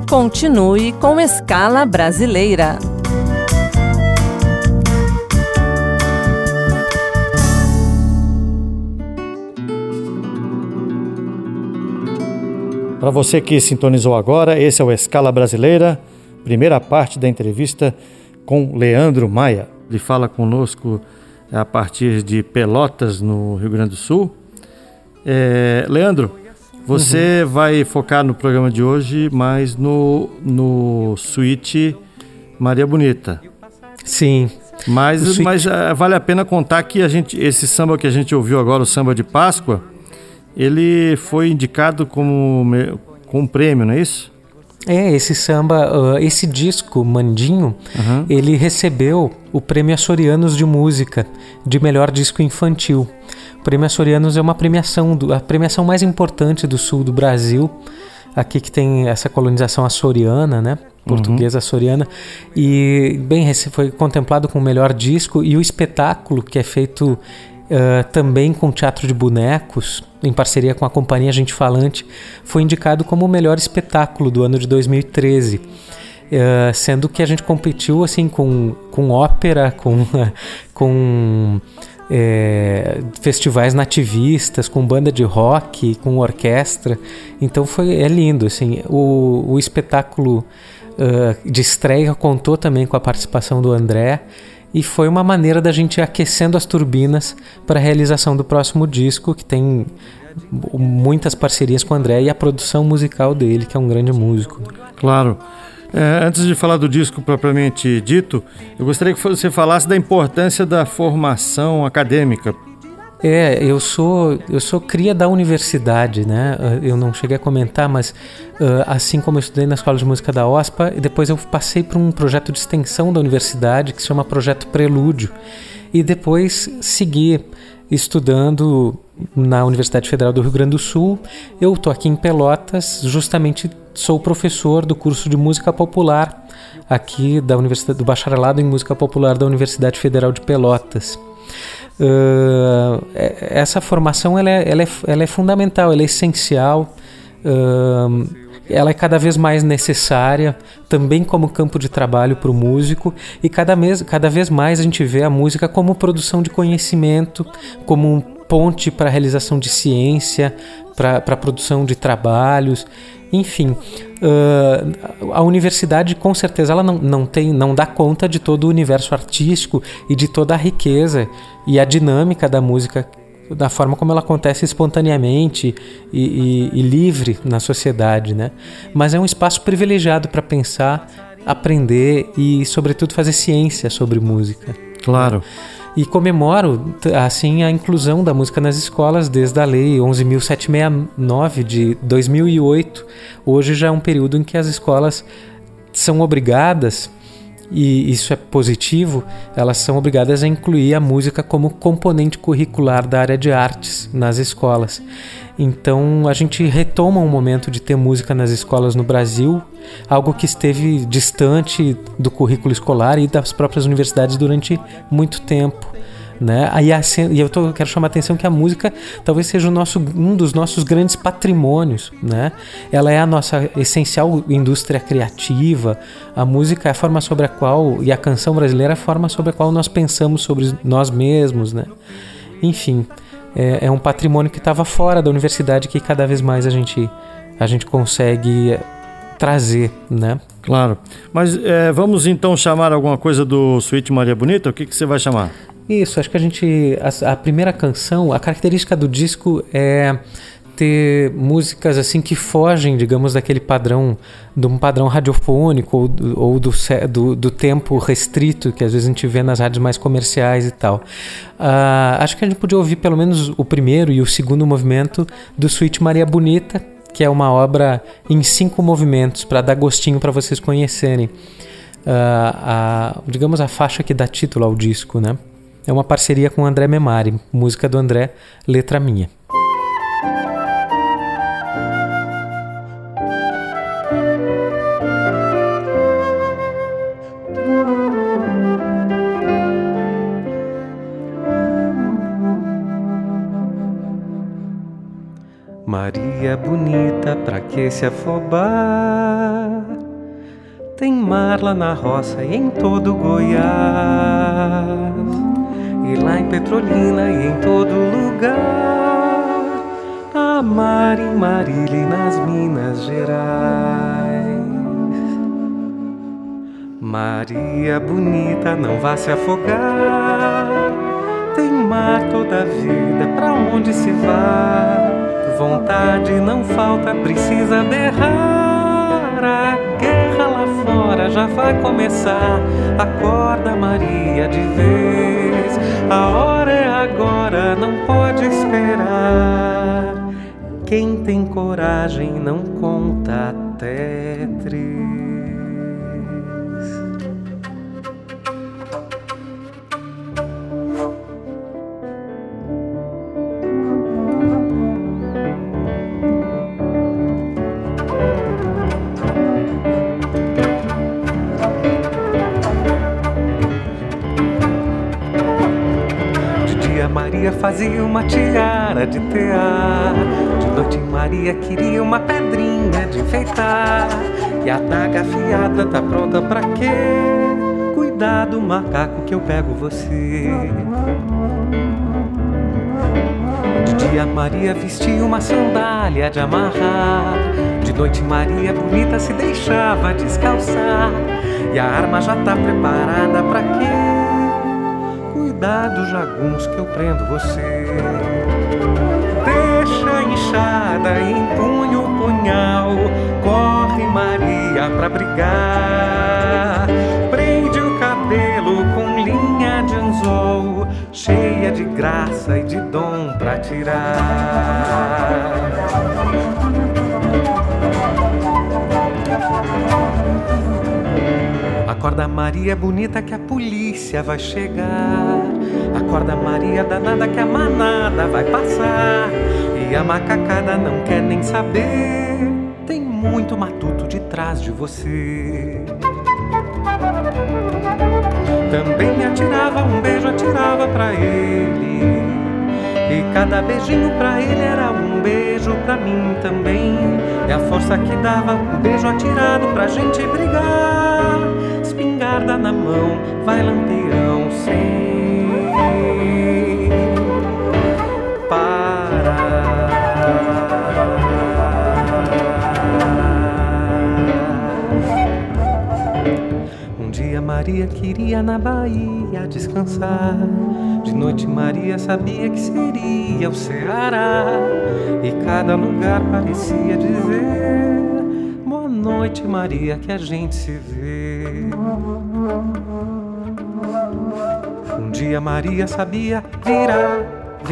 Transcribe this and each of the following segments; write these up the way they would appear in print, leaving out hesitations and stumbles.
Continue com Escala Brasileira. Para você que sintonizou agora, esse é o Escala Brasileira, primeira parte da entrevista com Leandro Maia. Ele fala conosco a partir de Pelotas, no Rio Grande do Sul. Leandro, você vai focar no programa de hoje mais no Suíte Maria Bonita. Sim. Mas vale a pena contar que esse samba que a gente ouviu agora, o Samba de Páscoa, ele foi indicado com um prêmio, não é isso? Esse samba, esse disco, Mandinho, ele recebeu o Prêmio Açorianos de Música, de melhor disco infantil. O Prêmio Açorianos é uma premiação, a premiação mais importante do sul do Brasil, aqui que tem essa colonização açoriana, né? Portuguesa açoriana, e foi contemplado com o melhor disco, e o espetáculo, que é feito também com teatro de bonecos, em parceria com a Companhia Gente Falante, foi indicado como o melhor espetáculo do ano de 2013, sendo que a gente competiu assim, com ópera, com festivais nativistas, com banda de rock, com orquestra. Então é lindo. Assim, o espetáculo de estreia contou também com a participação do André, e foi uma maneira da gente ir aquecendo as turbinas para a realização do próximo disco, que tem muitas parcerias com o André e a produção musical dele, que é um grande músico. Claro. Antes de falar do disco propriamente dito, eu gostaria que você falasse da importância da formação acadêmica. Eu sou cria da universidade, né? Eu não cheguei a comentar, mas assim como eu estudei na Escola de Música da OSPA, e depois eu passei por um projeto de extensão da universidade que se chama Projeto Prelúdio, e depois segui estudando na Universidade Federal do Rio Grande do Sul. Eu estou aqui em Pelotas, justamente sou professor do curso de Música Popular aqui da Universidade do Bacharelado em Música Popular da Universidade Federal de Pelotas. Essa formação ela é fundamental, ela é essencial, ela é cada vez mais necessária também como campo de trabalho para o músico, e cada vez mais a gente vê a música como produção de conhecimento, como ponte para a realização de ciência, para a produção de trabalhos. Enfim, a universidade com certeza ela não dá conta de todo o universo artístico e de toda a riqueza e a dinâmica da música, da forma como ela acontece espontaneamente e livre na sociedade, né? Mas é um espaço privilegiado para pensar, aprender e, sobretudo, fazer ciência sobre música. Claro. E comemoro, assim, a inclusão da música nas escolas desde a Lei 11.769 de 2008. Hoje já é um período em que as escolas são obrigadas, e isso é positivo, elas são obrigadas a incluir a música como componente curricular da área de artes nas escolas. Então a gente retoma um momento de ter música nas escolas no Brasil, algo que esteve distante do currículo escolar e das próprias universidades durante muito tempo, né? Quero chamar a atenção que a música talvez seja um dos nossos grandes patrimônios, né? Ela é a nossa essencial indústria criativa. A música é a forma sobre a qual, e a canção brasileira é a forma sobre a qual nós pensamos sobre nós mesmos, né? Enfim, é um patrimônio que estava fora da universidade, que cada vez mais a gente consegue trazer, né? Claro. Mas vamos então chamar alguma coisa do Suíte Maria Bonita? O que você vai chamar? Isso, acho que a primeira canção, a característica do disco é ter músicas assim que fogem, digamos, daquele padrão, de um padrão radiofônico ou do tempo restrito que às vezes a gente vê nas rádios mais comerciais e tal. Acho que a gente podia ouvir pelo menos o primeiro e o segundo movimento do Suíte Maria Bonita, que é uma obra em 5 movimentos, para dar gostinho para vocês conhecerem. Digamos, a faixa que dá título ao disco, né? É uma parceria com o André Memari, música do André, letra minha. Maria bonita, pra que se afobar? Tem mar lá na roça e em todo Goiás, e lá em Petrolina e em todo lugar, a mar em Marília e nas Minas Gerais. Maria bonita, não vá se afogar, tem mar toda a vida, pra onde se vá? Vontade não falta, precisa berrar. A guerra lá fora já vai começar. Acorda, Maria, de vez. A hora é agora, não pode esperar. Quem tem coragem não conta até 3. Maria fazia uma tiara de tear, de noite Maria queria uma pedrinha de enfeitar, e a adaga afiada tá pronta pra quê? Cuidado, macaco, que eu pego você. De dia Maria vestia uma sandália de amarrar, de noite Maria bonita se deixava descalçar, e a arma já tá preparada pra quê? Cuidado, jagunço, que eu prendo você. Deixa a enxada, empunha o punhal, corre, Maria, pra brigar. Prende o cabelo com linha de anzol, cheia de graça e de dom pra tirar. Acorda, Maria bonita, que a polícia vai chegar. Acorda, Maria danada, que a manada vai passar. E a macacada não quer nem saber, tem muito matuto de trás de você. Também atirava um beijo, atirava pra ele, e cada beijinho pra ele era um beijo pra mim também. É a força que dava o beijo atirado pra gente brigar. Espingarda na mão, vai lampião sem parar. Um dia Maria queria na Bahia descansar, de noite Maria sabia que seria o Ceará, e cada lugar parecia dizer: boa noite, Maria, que a gente se vê. Um dia Maria sabia virar,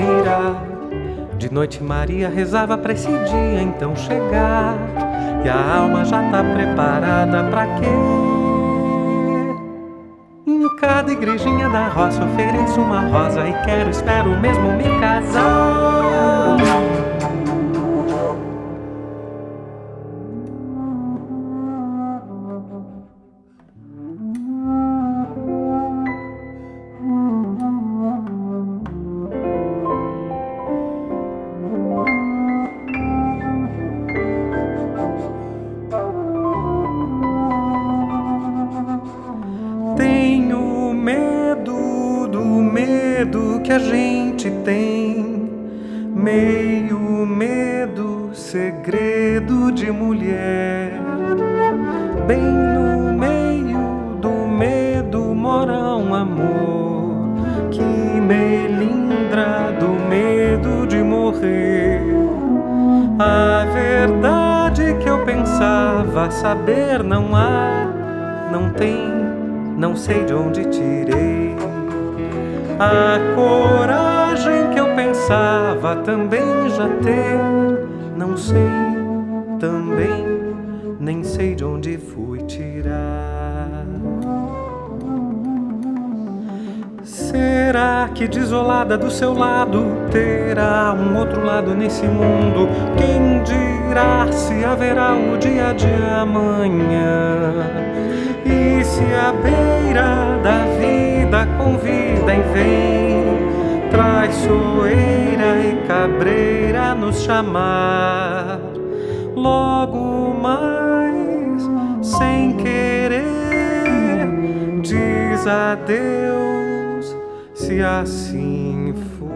de noite Maria rezava pra esse dia então chegar, e a alma já tá preparada pra quê? Em cada igrejinha da roça ofereço uma rosa, e quero, espero mesmo me casar. Tenho medo do medo que a gente tem, meio medo, segredo de mulher. Bem no meio do medo mora um amor que melindra do medo de morrer. A verdade que eu pensava saber não há, não tem, não sei de onde tirei. A coragem que eu pensava também já ter, não sei também, nem sei de onde fui tirar. Será que desolada do seu lado terá um outro lado nesse mundo? Quem dirá se haverá o dia de amanhã? E se à beira da vida convida e vem traiçoeira e cabreira nos chamar. Logo mais, sem querer, diz adeus, se assim for.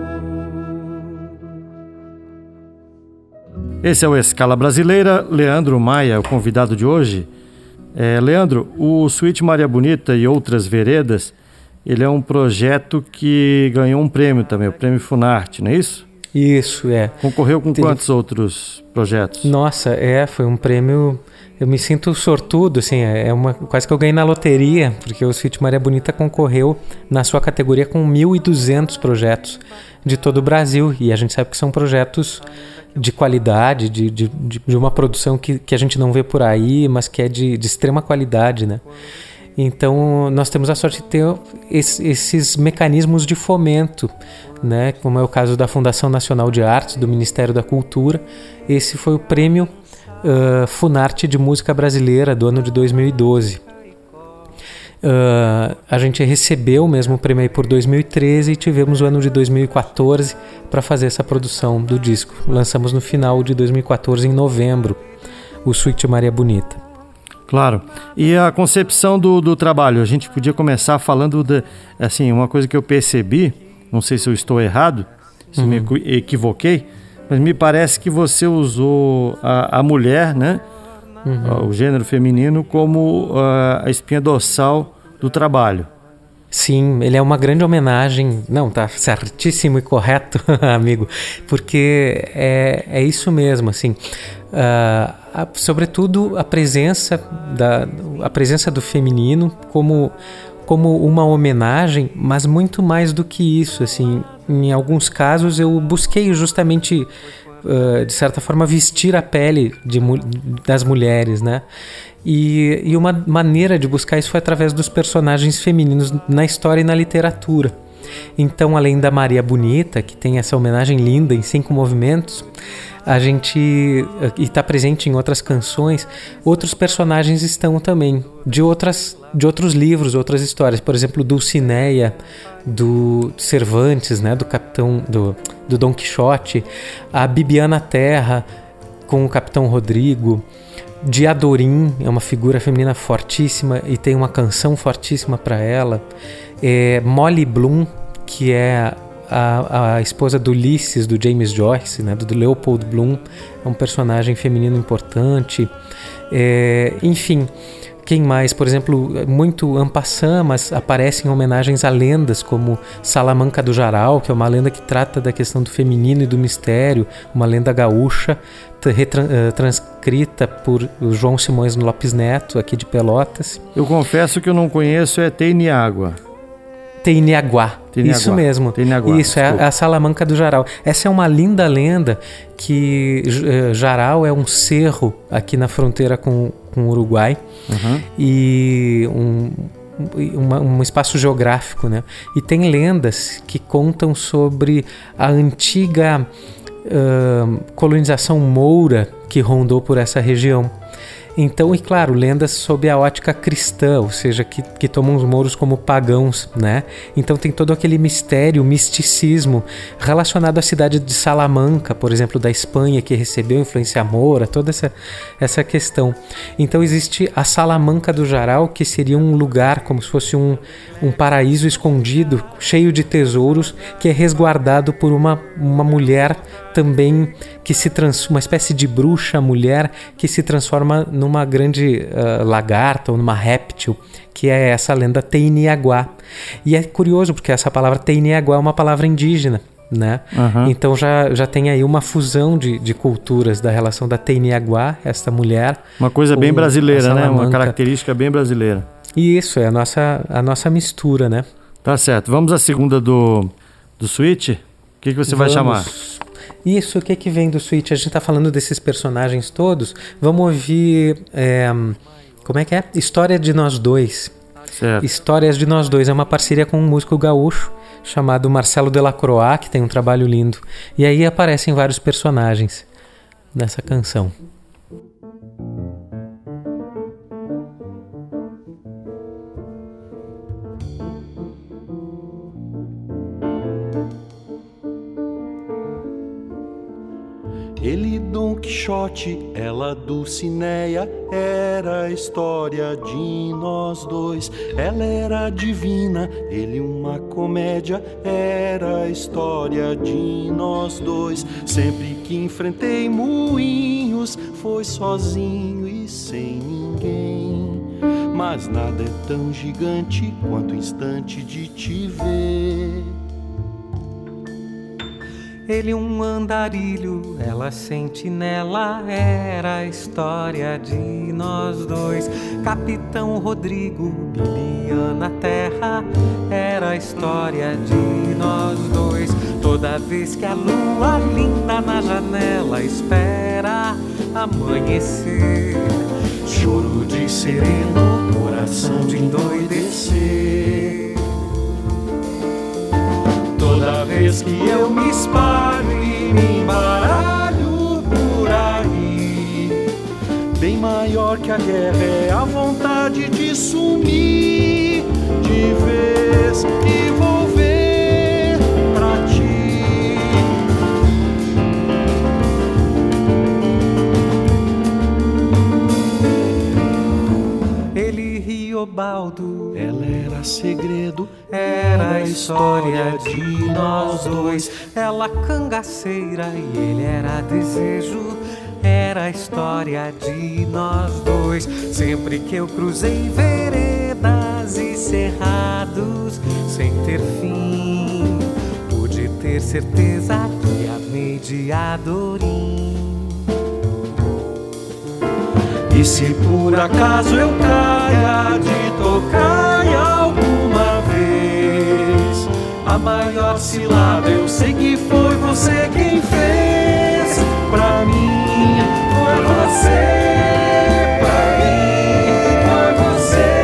Esse é o Escala Brasileira, Leandro Maia, o convidado de hoje. Leandro, o Suíte Maria Bonita e Outras Veredas, ele é um projeto que ganhou um prêmio também, o Prêmio Funarte, não é isso? Isso, é. Concorreu com quantos outros projetos? Nossa, foi um prêmio... Eu me sinto sortudo, assim, quase que eu ganhei na loteria, porque o Suíte Maria Bonita concorreu na sua categoria com 1.200 projetos de todo o Brasil, e a gente sabe que são projetos de qualidade, de uma produção que a gente não vê por aí, mas que é de extrema qualidade, né? Então, nós temos a sorte de ter esses mecanismos de fomento, né? Como é o caso da Fundação Nacional de Artes, do Ministério da Cultura. Esse foi o prêmio Funarte de Música Brasileira do ano de 2012. A gente recebeu mesmo o prêmio aí por 2013 e tivemos o ano de 2014 para fazer essa produção do disco. Lançamos no final de 2014, em novembro, o Suíte Maria Bonita. Claro. E a concepção do trabalho, a gente podia começar falando assim, uma coisa que eu percebi, não sei se eu estou errado, se me equivoquei, mas me parece que você usou a mulher, né? O gênero feminino, como a espinha dorsal do trabalho. Sim, ele é uma grande homenagem. Não, tá certíssimo e correto, amigo, porque é isso mesmo, assim. Sobretudo a presença do feminino como uma homenagem, mas muito mais do que isso, assim. Em alguns casos eu busquei justamente, de certa forma, vestir a pele das mulheres, né? E uma maneira de buscar isso foi através dos personagens femininos na história e na literatura. Então, além da Maria Bonita, que tem essa homenagem linda em 5 movimentos, a gente, e está presente em outras canções, outros personagens estão também, de outros livros, outras histórias. Por exemplo, Dulcinea, do Cervantes, né, do capitão, do Dom Quixote, a Bibiana Terra, com o Capitão Rodrigo, Diadorim é uma figura feminina fortíssima e tem uma canção fortíssima para ela. Molly Bloom, que é a esposa do Ulisses, do James Joyce, né, do Leopold Bloom, é um personagem feminino importante. Enfim, quem mais? Por exemplo, muito en passant, mas aparecem homenagens a lendas como Salamanca do Jaral, que é uma lenda que trata da questão do feminino e do mistério, uma lenda gaúcha, transcrita por João Simões Lopes Neto, aqui de Pelotas. Eu confesso que eu não conheço, Teiniágua. Teiniaguá, isso mesmo. Teiniaguá, isso, desculpa. é a Salamanca do Jaral. Essa é uma linda lenda que Jaral é um cerro aqui na fronteira com o Uruguai, e um espaço geográfico, né? E tem lendas que contam sobre a antiga colonização moura que rondou por essa região. Então, e claro, lendas sob a ótica cristã, ou seja, que tomam os mouros como pagãos, né? Então tem todo aquele mistério, misticismo relacionado à cidade de Salamanca, por exemplo, da Espanha, que recebeu influência moura, toda essa questão. Então existe a Salamanca do Jaral, que seria um lugar como se fosse um paraíso escondido, cheio de tesouros, que é resguardado por uma mulher também, uma espécie de bruxa mulher que se transforma numa grande lagarta ou numa réptil, que é essa lenda Teiniaguá. E é curioso porque essa palavra Teiniaguá é uma palavra indígena, né? Então já tem aí uma fusão de culturas da relação da Teiniaguá, esta mulher. Uma coisa bem brasileira, né? Uma característica bem brasileira. E isso é a nossa mistura, né? Tá certo. Vamos à segunda do Suíte? O que você vai chamar? Isso, o que vem do Suíte? A gente tá falando desses personagens todos. Vamos ouvir... como é que é? História de Nós Dois. Certo. Histórias de Nós Dois. É uma parceria com um músico gaúcho chamado Marcelo Delacroix, que tem um trabalho lindo. E aí aparecem vários personagens nessa canção. Quixote, ela Dulcineia, era a história de nós dois. Ela era divina, ele uma comédia, era a história de nós dois. Sempre que enfrentei moinhos, foi sozinho e sem ninguém. Mas nada é tão gigante quanto o instante de te ver. Ele um andarilho, ela sentinela, era a história de nós dois. Capitão Rodrigo, Bibiana Terra, era a história de nós dois. Toda vez que a lua linda na janela espera amanhecer, choro de sereno, coração de endoidecer. Toda vez que eu me espalho e me embaralho por aí, bem maior que a guerra é a vontade de sumir de vez e volver pra ti. Ele Riobaldo, ela era segredo, era a história de nós dois. Ela cangaceira e ele era desejo, era a história de nós dois. Sempre que eu cruzei veredas e cerrados sem ter fim, pude ter certeza que amei de Adorim. E se por acaso eu caia de tocaia alguma vez, a maior cilada eu sei que foi você quem fez. Pra mim foi você, pra mim foi você.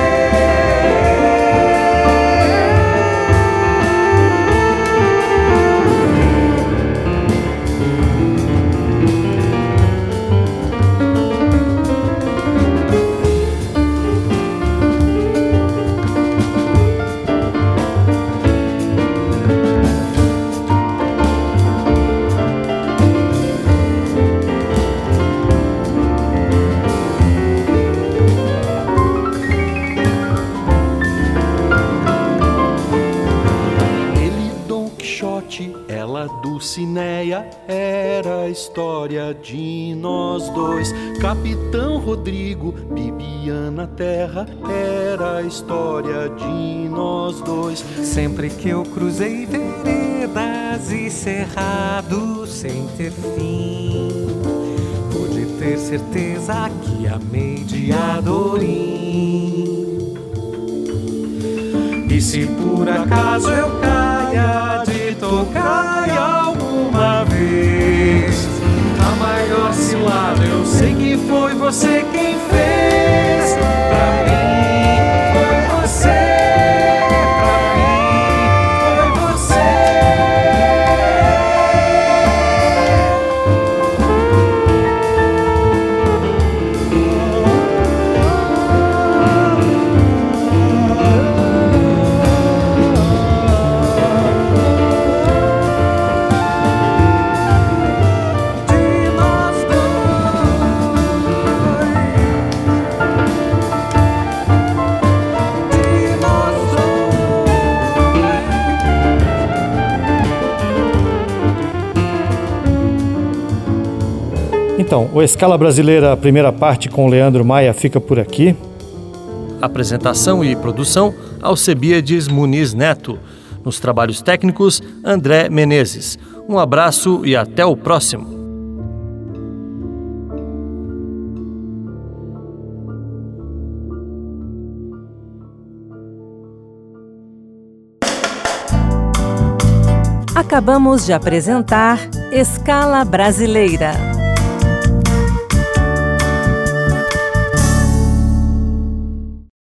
Ela Dulcineia, era a história de nós dois. Capitão Rodrigo, Bibiana Terra, era a história de nós dois. Sempre que eu cruzei veredas e cerrados sem ter fim, pude ter certeza que amei de Adorim. E se por acaso eu caia de tocaia alguma vez, a maior cilada eu sei que foi você quem fez. Pra mim foi você. Então, o Escala Brasileira, a primeira parte com Leandro Maia, fica por aqui. Apresentação e produção, Alcebiades Muniz Neto. Nos trabalhos técnicos, André Menezes. Um abraço e até o próximo. Acabamos de apresentar Escala Brasileira.